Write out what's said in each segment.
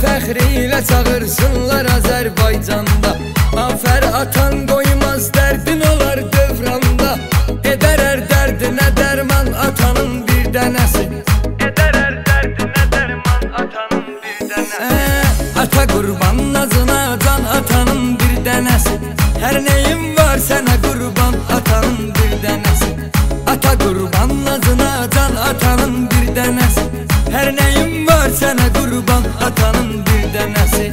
fəxri ilə çağırsınlar Azərbaycanda. Afər atan qoymaz dərdin olar dövranda. Edər hər dərdinə dərman atanın bir dənəsi. Edər hər dərdinə dərman atanın bir dənəsi. Ata qurban nazına can atanın bir dənəsi. Hər neyim var sənə qurban atanın bir dənəsi. Ata qurban nazına can atanın bir dənəsi. Hər neyim var sənə qurban atanın bir dənəsi.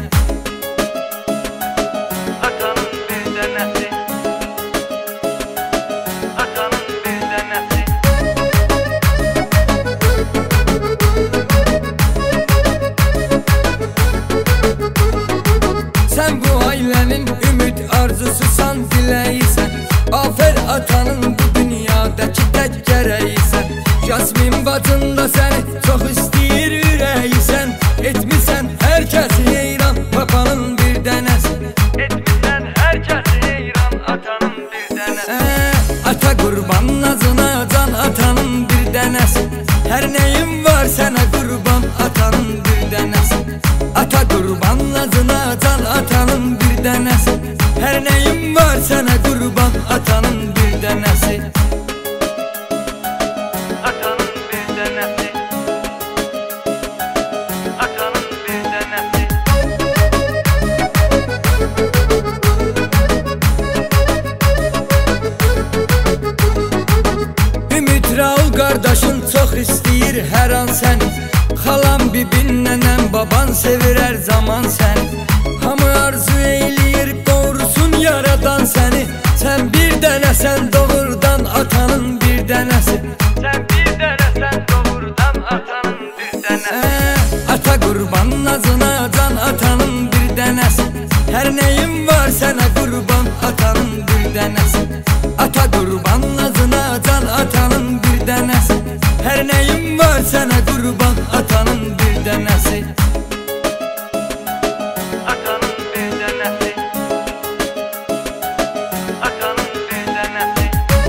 Atanın bir dənəsi. Atanın bir dənəsi. Sən bu ailənin ümid arzususan, diləyirsən. Afər atanın bu dünyadakı tək gərəyisən. Jasmin bacın da səni çox istəyir ürəyisən. Etmisən hər kəsi heyran papanın bir dənəsi. Etmisən hər kəsi heyran atanın bir dənəsi. Ata qurban nazına can atanın bir dənəsi. Hər neyim var sənə qurban atanın bir dənəsi. Ata qurban nazına can atanın bir dənəsi. Hər neyim var sənə qurban atanın bir dənəsi. Atanın bir dənəsi. Atanın bir dənəsi. Ümid Raul qardaşın çox istəyir hər an səni. Xalam, bibin, nənəm, baban sevir hər zaman səni. Hamı arzu eyləyir doğrusun yaradan səni. Sən bir dənəsən doğrudan atanın bir dənəsi. Sən bir dənəsən doğrudan atanın bir dənəsi. Ata qurban nazına can atanın bir dənəsi. Hər neyim var sənə qurban atanın bir dənəsi. Ata qurban nazına can atanın bir dənəsi. Hər neyim var sənə qurban atanın bir dənəsi. Atanın bir dənəsi. Atanın bir dənəsi.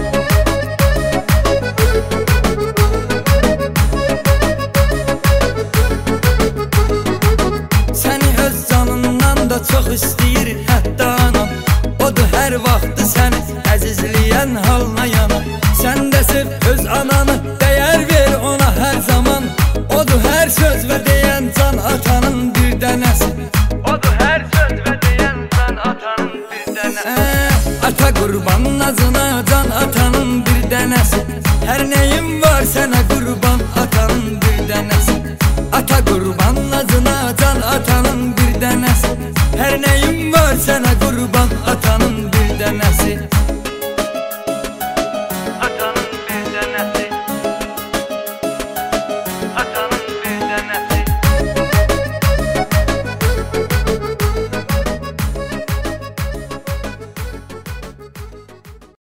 Səni öz canından da çox istəyir hətta anam. Odur hər vaxtı səni əzizləyən halına yanan. Sən də sev öz ananı, dəyər ver ona hər zaman. Odur hər söz və deyən can atanın bir dənəsi. Odur hər söz və deyən can atanın bir dənəsi. Ata qurban nazına can atanın bir dənəsi. Hər neyim var sənə qurban atanın bir dənəsi. Ata qurban nazına can atanın bir dənəsi. Hər neyim var sənə qurban